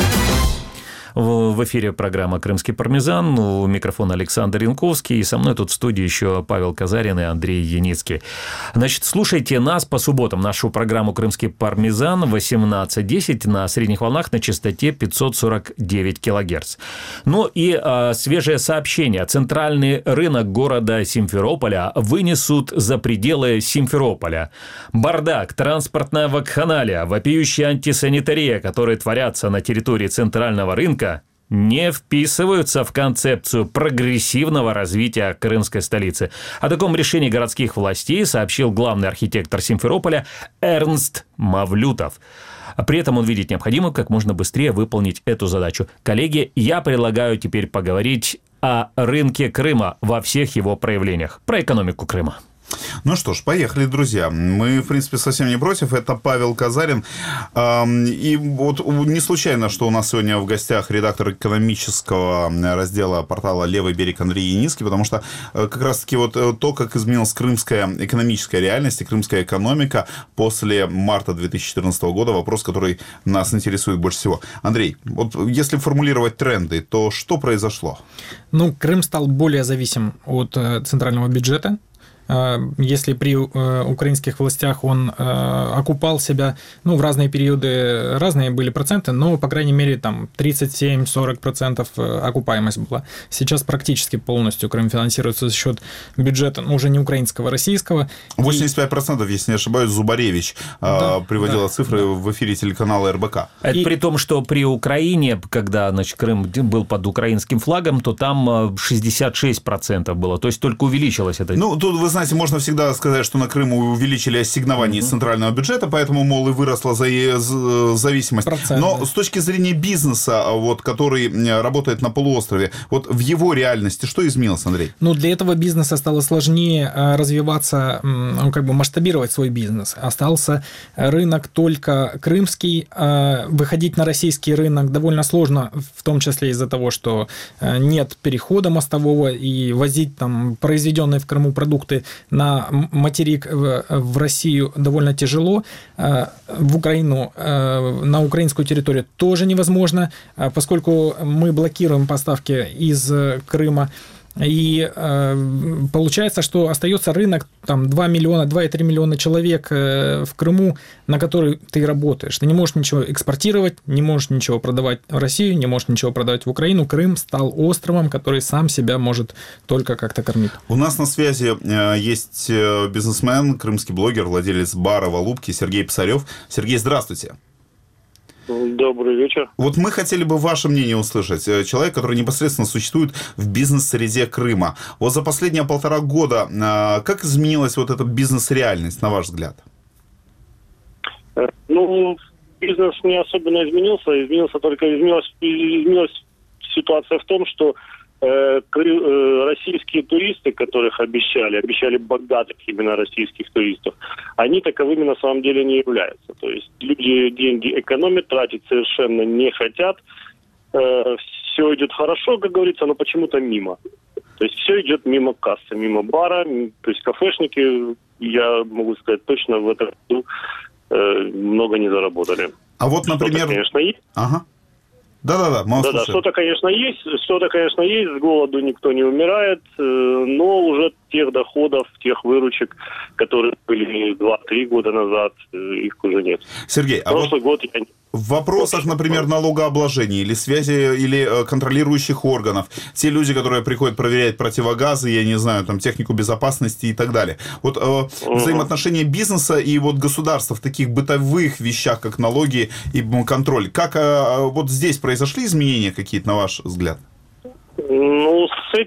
В эфире программа «Крымский пармезан». У микрофона Александр Янковский. И со мной тут в студии еще Павел Казарин и Андрей Яницкий. Значит, слушайте нас по субботам. Нашу программу «Крымский пармезан» 18:10 на средних волнах на частоте 549 кГц. Ну и свежее сообщение. Центральный рынок города Симферополя вынесут за пределы Симферополя. Бардак, транспортная вакханалия, вопиющая антисанитария, которые творятся на территории центрального рынка, не вписываются в концепцию прогрессивного развития крымской столицы. О таком решении городских властей сообщил главный архитектор Симферополя Эрнст Мавлютов. При этом он видит необходимым как можно быстрее выполнить эту задачу. Коллеги, я предлагаю теперь поговорить о рынке Крыма во всех его проявлениях, про экономику Крыма. Ну что ж, поехали, друзья. Мы, в принципе, совсем не против. Это Павел Казарин. И вот не случайно, что у нас сегодня в гостях редактор экономического раздела портала «Левый берег» Андрей Яницкий, потому что как раз-таки вот то, как изменилась крымская экономическая реальность и крымская экономика после марта 2014 года, вопрос, который нас интересует больше всего. Андрей, вот если формулировать тренды, то что произошло? Ну, Крым стал более зависим от центрального бюджета. Если при украинских властях он окупал себя, ну, в разные периоды разные были проценты, но, по крайней мере, там 37-40% окупаемость была. Сейчас практически полностью Крым финансируется за счет бюджета, ну, уже не украинского, а российского. 85%, если не ошибаюсь, Зубаревич приводила цифры в эфире телеканала РБК. Это при том, что при Украине, когда, значит, Крым был под украинским флагом, то там 66% было, то есть только увеличилось это. Ну, тут, вы знаете, можно всегда сказать, что на Крым увеличили ассигнования из центрального бюджета, поэтому, мол, и выросла зависимость. Но с точки зрения бизнеса, вот, который работает на полуострове, вот в его реальности что изменилось, Андрей? Ну, для этого бизнеса стало сложнее развиваться, как бы масштабировать свой бизнес. Остался рынок только крымский. Выходить на российский рынок довольно сложно, в том числе из-за того, что нет перехода мостового, и возить там произведенные в Крыму продукты на материк в Россию довольно тяжело. В Украину, на украинскую территорию тоже невозможно, поскольку мы блокируем поставки из Крыма. И получается, что остается рынок, там 2,3 миллиона человек в Крыму, на который ты работаешь. Ты не можешь ничего экспортировать, не можешь ничего продавать в Россию, не можешь ничего продавать в Украину. Крым стал островом, который сам себя может только как-то кормить. У нас на связи есть бизнесмен, крымский блогер, владелец бара в Алупке Сергей Писарев. Сергей, здравствуйте. Добрый вечер. Вот мы хотели бы ваше мнение услышать. Человек, который непосредственно существует в бизнес-среде Крыма. Вот за последние 1,5 года как изменилась вот эта бизнес-реальность, на ваш взгляд? Ну, бизнес не особенно изменился. Изменилась ситуация в том, что российские туристы, которых обещали богатых именно российских туристов, они таковыми на самом деле не являются. То есть люди деньги экономят, тратить совершенно не хотят. Все идет хорошо, как говорится, но почему-то мимо. То есть все идет мимо кассы, мимо бара. То есть кафешники, я могу сказать точно, в этом году много не заработали. А вот, например... Что-то, конечно, есть. Ага. Да-да-да, что-то, конечно, есть, с голоду никто не умирает, но уже тех доходов, тех выручек, которые были 2-3 года назад, их уже нет. Сергей, прошлый год я... В вопросах, например, налогообложения или связи, или контролирующих органов, те люди, которые приходят проверять противогазы, я не знаю, там, технику безопасности и так далее. Вот взаимоотношения бизнеса и вот государства в таких бытовых вещах, как налоги и контроль. Как вот здесь произошли изменения какие-то, на ваш взгляд? Ну, с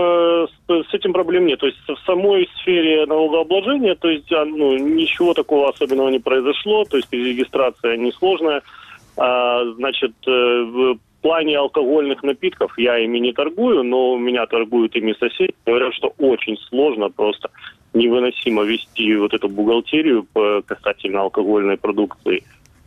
этим проблем нет. То есть в самой сфере налогообложения, то есть ничего такого особенного не произошло, то есть регистрация несложная. Значит, в плане алкогольных напитков я ими не торгую, но у меня торгуют ими соседи. Говорят, что очень сложно, просто невыносимо вести вот эту бухгалтерию касательно алкогольной продукции.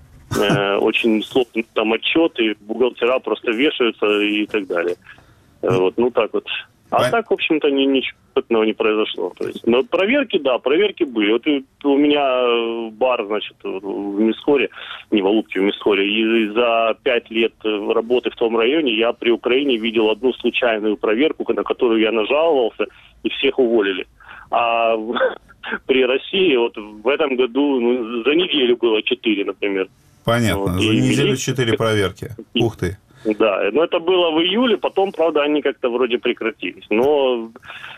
Очень сложно там отчеты, бухгалтера просто вешаются и так далее. Вот, ну так вот. А так, в общем-то, ничего этого не произошло. То есть, но проверки были. Вот у меня бар, значит, в Мисхоре, не в Алупке, в Мисхоре, и за 5 лет работы в том районе я при Украине видел одну случайную проверку, на которую я нажаловался, и всех уволили. А при России вот в этом году за неделю было 4, например. Понятно, вот, за неделю 4 проверки. Ух ты. Да, но это было в июле, потом, правда, они как-то вроде прекратились. Но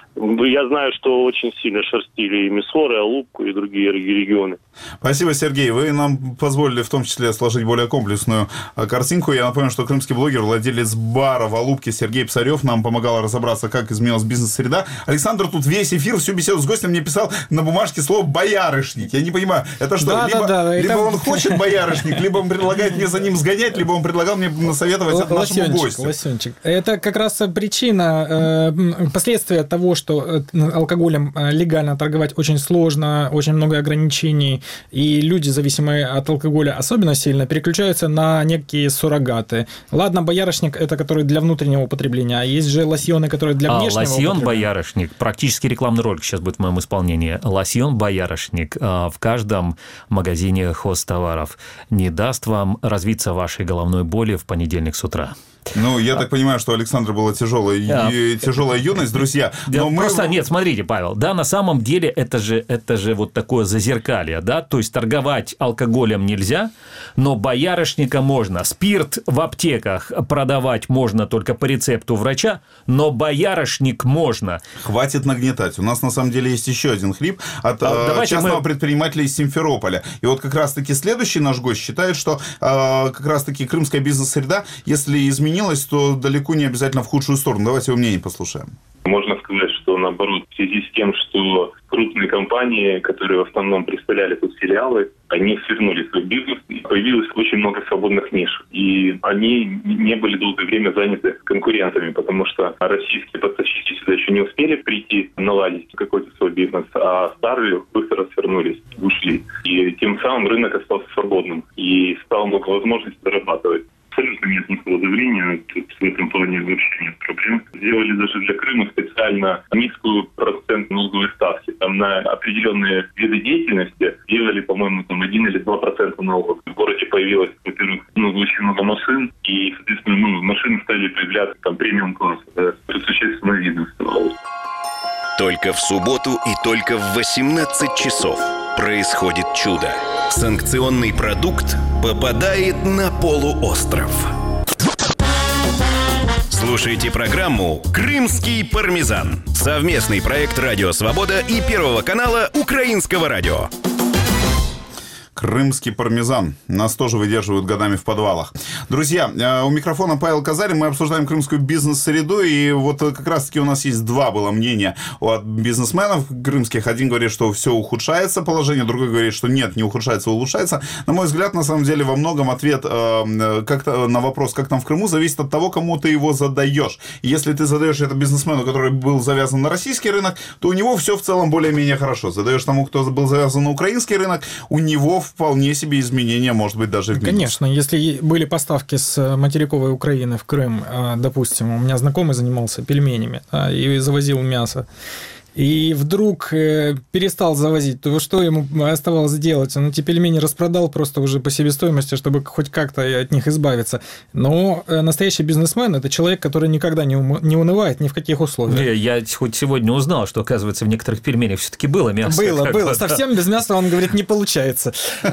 я знаю, что очень сильно шерстили и Мисхор, и Алупку, и другие регионы. Спасибо, Сергей. Вы нам позволили в том числе сложить более комплексную картинку. Я напомню, что крымский блогер, владелец бара в Алупке Сергей Писарев нам помогал разобраться, как изменилась бизнес-среда. Александр тут весь эфир, всю беседу с гостем мне писал на бумажке слово «боярышник». Я не понимаю, это что? Либо он хочет боярышник, либо он предлагает мне за ним сгонять, либо он предлагал мне насоветовать это нашему гостю. Лосенчик. Это как раз причина, последствия того, что алкоголем легально торговать очень сложно, очень много ограничений, и люди, зависимые от алкоголя, особенно сильно переключаются на некие суррогаты. Ладно, боярышник – это который для внутреннего употребления, а есть же лосьоны, которые для внешнего употребления. Лосьон-боярышник. Практически рекламный ролик сейчас будет в моем исполнении. Лосьон-боярышник в каждом магазине хозтоваров не даст вам развиться вашей головной боли в понедельник с утра. Ну, я так понимаю, что у Александра была тяжелая юность, друзья. Но просто нет, смотрите, Павел, да, на самом деле это же вот такое зазеркалье, да, то есть торговать алкоголем нельзя, но боярышника можно. Спирт в аптеках продавать можно только по рецепту врача, но боярышник можно. Хватит нагнетать. У нас на самом деле есть еще один хлип от частного предпринимателя из Симферополя. И вот как раз-таки следующий наш гость считает, что как раз-таки крымская бизнес-среда, если изменить изменилось, то далеко не обязательно в худшую сторону. Давайте его мнение послушаем. Можно сказать, что наоборот, в связи с тем, что крупные компании, которые в основном представляли тут филиалы, они свернули свой бизнес, и появилось очень много свободных ниш. И они не были долгое время заняты конкурентами, потому что российские поставщики сюда еще не успели прийти, наладить какой-то свой бизнес, а старые быстро свернулись, ушли. И тем самым рынок остался свободным, и стало много возможностей зарабатывать. Абсолютно нет никакого давления, в этом плане вообще нет проблем. Сделали даже для Крыма специально низкую процент налоговой ставки. Там на определенные виды деятельности делали, по-моему, там 1 или 2% налогов. В городе появилось, во-первых, очень много машин, и, соответственно, машины стали появляться там премиум-класса. Это существенно видно стало. Только в субботу и только в 18 часов происходит чудо. Санкционный продукт попадает на полуостров. Слушайте программу «Крымский пармезан». Совместный проект «Радио Свобода» и Первого канала Украинского радио. Крымский пармезан. Нас тоже выдерживают годами в подвалах. Друзья, у микрофона Павел Казарин. Мы обсуждаем крымскую бизнес-среду. И вот как раз-таки у нас есть два было мнения от бизнесменов крымских. Один говорит, что все ухудшается положение, другой говорит, что нет, не ухудшается, а улучшается. На мой взгляд, на самом деле, во многом ответ как-то на вопрос, как там в Крыму, зависит от того, кому ты его задаешь. Если ты задаешь это бизнесмену, который был завязан на российский рынок, то у него все в целом более-менее хорошо. Задаешь тому, кто был завязан на украинский рынок, у него вполне себе изменения, может быть, даже в минус. Конечно, если были поставки с материковой Украины в Крым, допустим, у меня знакомый занимался пельменями и завозил мясо, и вдруг перестал завозить, то что ему оставалось делать? Он эти пельмени распродал просто уже по себестоимости, чтобы хоть как-то от них избавиться. Но настоящий бизнесмен – это человек, который никогда не унывает ни в каких условиях. Я хоть сегодня узнал, что, оказывается, в некоторых пельменях все-таки было мясо. Было. Совсем без мяса, он говорит, не получается.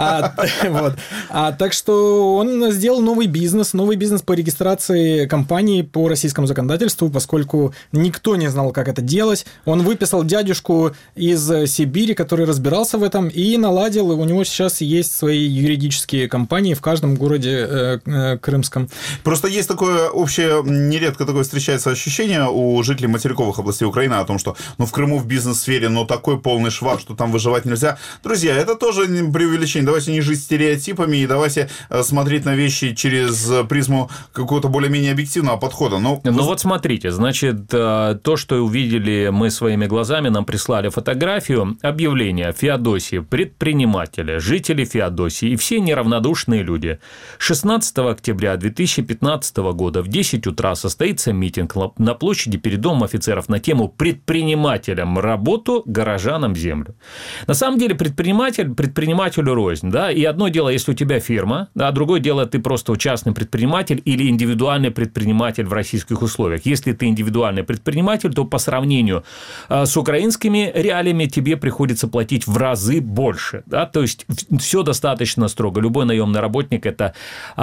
Так что он сделал новый бизнес по регистрации компании по российскому законодательству, поскольку никто не знал, как это делать. Он выписал дядюшку из Сибири, который разбирался в этом, и наладил. У него сейчас есть свои юридические компании в каждом городе крымском. Просто есть такое общее, нередко такое встречается ощущение у жителей материковых областей Украины о том, что в Крыму в бизнес-сфере такой полный швах, что там выживать нельзя. Друзья, это тоже преувеличение. Давайте не жить стереотипами и давайте смотреть на вещи через призму какого-то более-менее объективного подхода. Вот смотрите, значит, то, что увидели мы своими глазами, нам прислали фотографию, объявление Феодосии, предпринимателя, жители Феодосии и все неравнодушные люди. 16 октября 2015 года в 10 утра состоится митинг на площади перед Домом офицеров на тему «Предпринимателям работу, горожанам землю». На самом деле предпринимателю рознь. Да? И одно дело, если у тебя фирма, а другое дело, ты просто частный предприниматель или индивидуальный предприниматель в российских условиях. Если ты индивидуальный предприниматель, то по сравнению с украинскими реалиями тебе приходится платить в разы больше. Да? То есть все достаточно строго. Любой наемный работник – это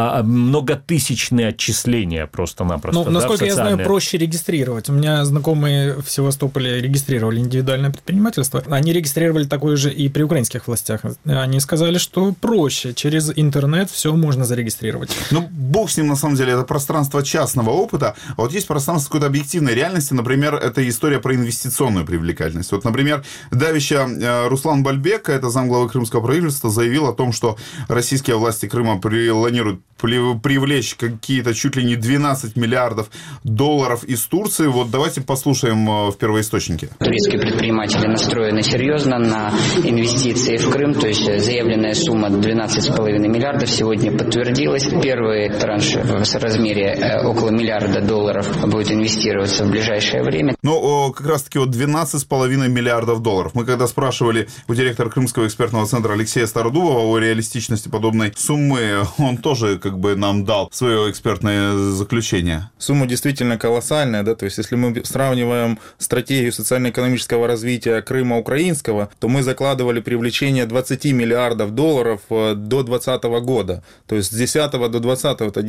многотысячные отчисления просто-напросто. Насколько я знаю, проще регистрировать. У меня знакомые в Севастополе регистрировали индивидуальное предпринимательство. Они регистрировали такое же и при украинских властях. Они сказали, что проще. Через интернет все можно зарегистрировать. Бог с ним, на самом деле, это пространство частного опыта. А вот есть пространство какой-то объективной реальности. Например, это история про инвестиционную привлекательность. Вот, например, давеча Руслан Бальбек, это замглавы крымского правительства, заявил о том, что российские власти Крыма планируют привлечь какие-то чуть ли не 12 миллиардов долларов из Турции. Вот давайте послушаем в первоисточнике. Турецкие предприниматели настроены серьезно на инвестиции в Крым, то есть заявленная сумма 12,5 миллиардов сегодня подтвердилась. Первый транш в размере около миллиарда долларов будет инвестироваться в ближайшее время. Как раз-таки 12,5 миллиардов долларов. Мы когда спрашивали у директора Крымского экспертного центра Алексея Стародубова о реалистичности подобной суммы, он тоже нам дал свое экспертное заключение. Сумма действительно колоссальная, да, то есть если мы сравниваем стратегию социально-экономического развития Крыма украинского, то мы закладывали привлечение 20 миллиардов долларов до 2020 года, то есть с 10 до 20 это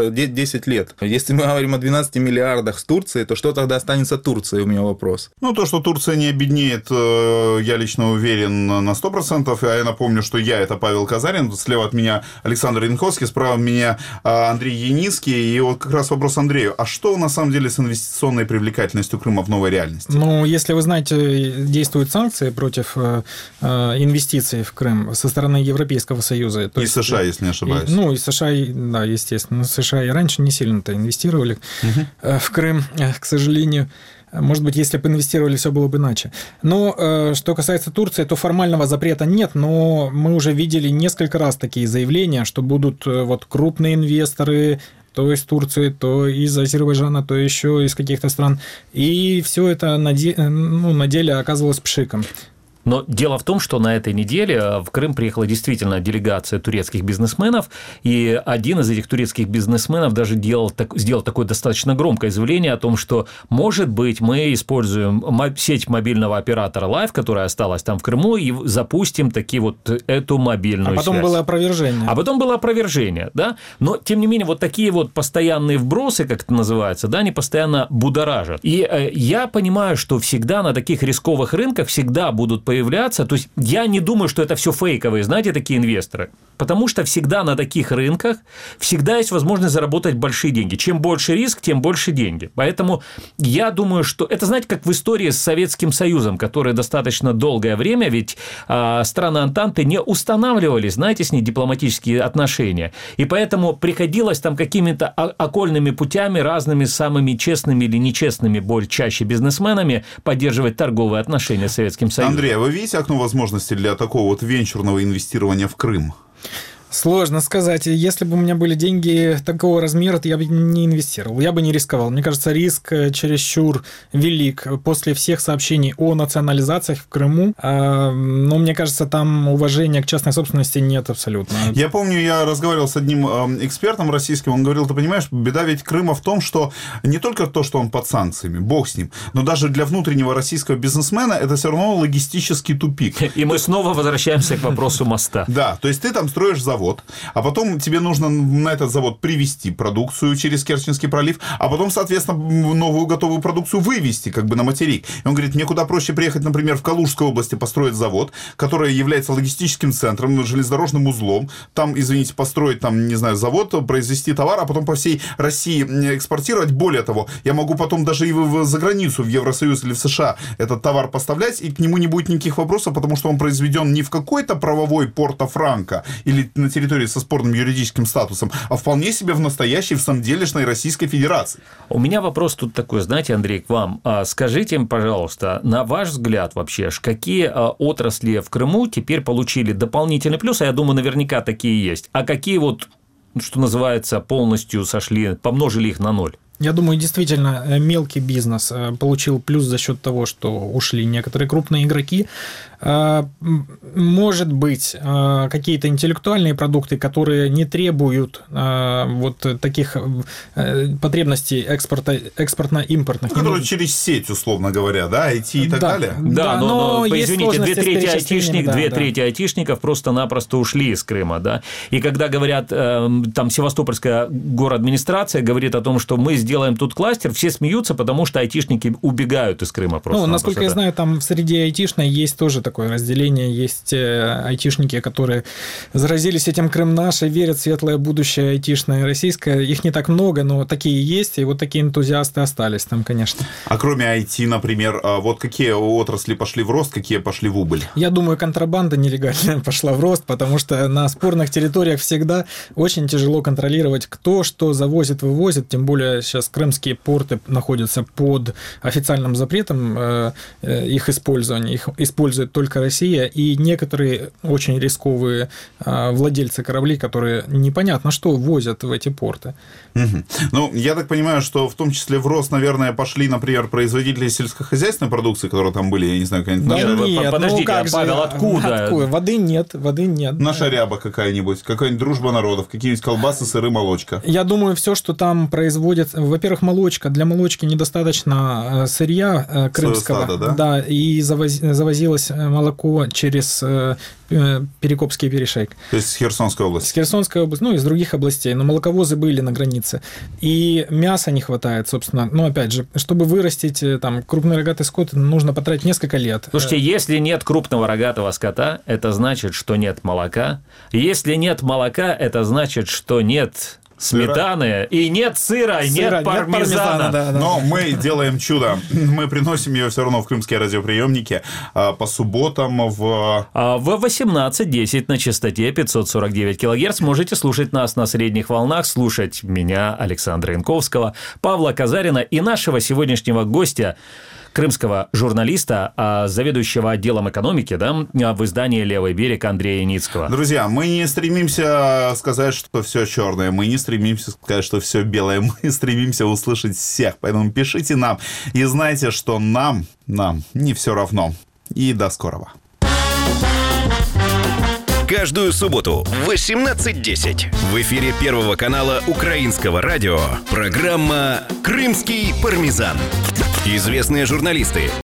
10 лет. Если мы говорим о 12 миллиардах с Турцией, то что тогда останется Турции, у меня вопрос. То, что Турция не обеднеет, я лично уверен на 100%. А я напомню, что я — это Павел Казарин, слева от меня Александр Янковский, справа от меня Андрей Яницкий. И вот как раз вопрос Андрею. А что на самом деле с инвестиционной привлекательностью Крыма в новой реальности? Ну, если вы знаете, действуют санкции против инвестиций в Крым со стороны Европейского Союза. И США, если не ошибаюсь. И США, да, естественно. США и раньше не сильно-то инвестировали в Крым, к сожалению. Может быть, если бы инвестировали, все было бы иначе. Но что касается Турции, то формального запрета нет, но мы уже видели несколько раз такие заявления, что будут вот крупные инвесторы, то из Турции, то из Азербайджана, то еще из каких-то стран. И все это на деле оказывалось пшиком. Но дело в том, что на этой неделе в Крым приехала действительно делегация турецких бизнесменов, и один из этих турецких бизнесменов даже сделал такое достаточно громкое заявление о том, что, может быть, мы используем сеть мобильного оператора Live, которая осталась там в Крыму, и запустим таки вот эту мобильную связь. А потом было опровержение. Да? Но, тем не менее, вот такие вот постоянные вбросы, как это называется, да, они постоянно будоражат. И я понимаю, что всегда на таких рисковых рынках всегда будут появляться, то есть я не думаю, что это все фейковые, знаете, такие инвесторы, потому что всегда на таких рынках всегда есть возможность заработать большие деньги. Чем больше риск, тем больше деньги. Поэтому я думаю, что это, знаете, как в истории с Советским Союзом, который достаточно долгое время, ведь страны Антанты не устанавливали, знаете, с ней дипломатические отношения, и поэтому приходилось там какими-то окольными путями, разными самыми честными или нечестными, более чаще бизнесменами поддерживать торговые отношения с Советским Союзом. Андрей, а вы видите окно возможностей для такого вот венчурного инвестирования в Крым? Сложно сказать. Если бы у меня были деньги такого размера, то я бы не инвестировал, я бы не рисковал. Мне кажется, риск чересчур велик после всех сообщений о национализациях в Крыму. Но мне кажется, там уважения к частной собственности нет абсолютно. Я помню, я разговаривал с одним экспертом российским, он говорил, ты понимаешь, беда ведь Крыма в том, что не только то, что он под санкциями, бог с ним, но даже для внутреннего российского бизнесмена это все равно логистический тупик. И мы снова возвращаемся к вопросу моста. Да, то есть ты там строишь завод, а потом тебе нужно на этот завод привезти продукцию через Керченский пролив, а потом, соответственно, новую готовую продукцию вывезти как бы на материк. И он говорит, мне куда проще приехать, например, в Калужской области, построить завод, который является логистическим центром, железнодорожным узлом, там, извините, построить там, не знаю, завод, произвести товар, а потом по всей России экспортировать. Более того, я могу потом даже и за границу, в Евросоюз или в США этот товар поставлять, и к нему не будет никаких вопросов, потому что он произведен не в какой-то правовой Порто-Франко или на территории со спорным юридическим статусом, а вполне себе в настоящей, в самом делешной Российской Федерации. У меня вопрос тут такой, знаете, Андрей, к вам. Скажите, пожалуйста, на ваш взгляд вообще, какие отрасли в Крыму теперь получили дополнительный плюс, а я думаю, наверняка такие есть, а какие вот, что называется, полностью сошли, помножили их на ноль? Я думаю, действительно, мелкий бизнес получил плюс за счет того, что ушли некоторые крупные игроки. Может быть, какие-то интеллектуальные продукты, которые не требуют вот таких потребностей экспортно-импортных. Ну, которые через сеть, условно говоря, да, IT и так далее. Да, но извините, две трети айтишников просто-напросто ушли из Крыма, да. И когда говорят, там Севастопольская городадминистрация говорит о том, что мы сделаем тут кластер, все смеются, потому что айтишники убегают из Крыма просто. Ну, насколько я знаю, там в среде айтишной есть тоже такое разделение. Есть айтишники, которые заразились этим Крым наш и верят в светлое будущее айтишное российское. Их не так много, но такие есть, и вот такие энтузиасты остались там, конечно. А кроме IT, например, вот какие отрасли пошли в рост, какие пошли в убыль? Я думаю, контрабанда нелегальная пошла в рост, потому что на спорных территориях всегда очень тяжело контролировать, кто что завозит, вывозит, тем более сейчас крымские порты находятся под официальным запретом их использования. Их использует только Россия и некоторые очень рисковые владельцы кораблей, которые непонятно что возят в эти порты. Угу. Ну, я так понимаю, что в том числе в рост, наверное, пошли, например, производители сельскохозяйственной продукции, которые там были, я не знаю, какая-нибудь... Да нет, подождите, Павел, откуда? Воды нет. Наша ряба какая-нибудь, какая-нибудь дружба народов, какие-нибудь колбасы, сыры, молочка. Я думаю, все, что там производят... Во-первых, молочка. Для молочки недостаточно сырья крымского. Стада, да? Да, и завозилось молоко через Перекопский перешейк. То есть с Херсонской области? С Херсонской области, из других областей. Но молоковозы были на границе. И мяса не хватает, собственно. Но, опять же, чтобы вырастить там крупный рогатый скот, нужно потратить несколько лет. Слушайте, если нет крупного рогатого скота, это значит, что нет молока. Если нет молока, это значит, что нет сметаны, и нет сыра, и нет пармезана. Да. Но мы делаем чудо. Мы приносим ее все равно в крымские радиоприемники по субботам в 18:10 на частоте 549 кГц. Можете слушать нас на средних волнах, слушать меня, Александра Янковского, Павла Казарина и нашего сегодняшнего гостя, крымского журналиста, заведующего отделом экономики, в издании «Левый берег» Андрея Яницкого. Друзья, мы не стремимся сказать, что все черное, мы не стремимся сказать, что все белое, мы стремимся услышать всех, поэтому пишите нам и знайте, что нам не все равно. И до скорого. Каждую субботу в 18:10 в эфире Первого канала Украинского радио программа «Крымский пармезан». Известные журналисты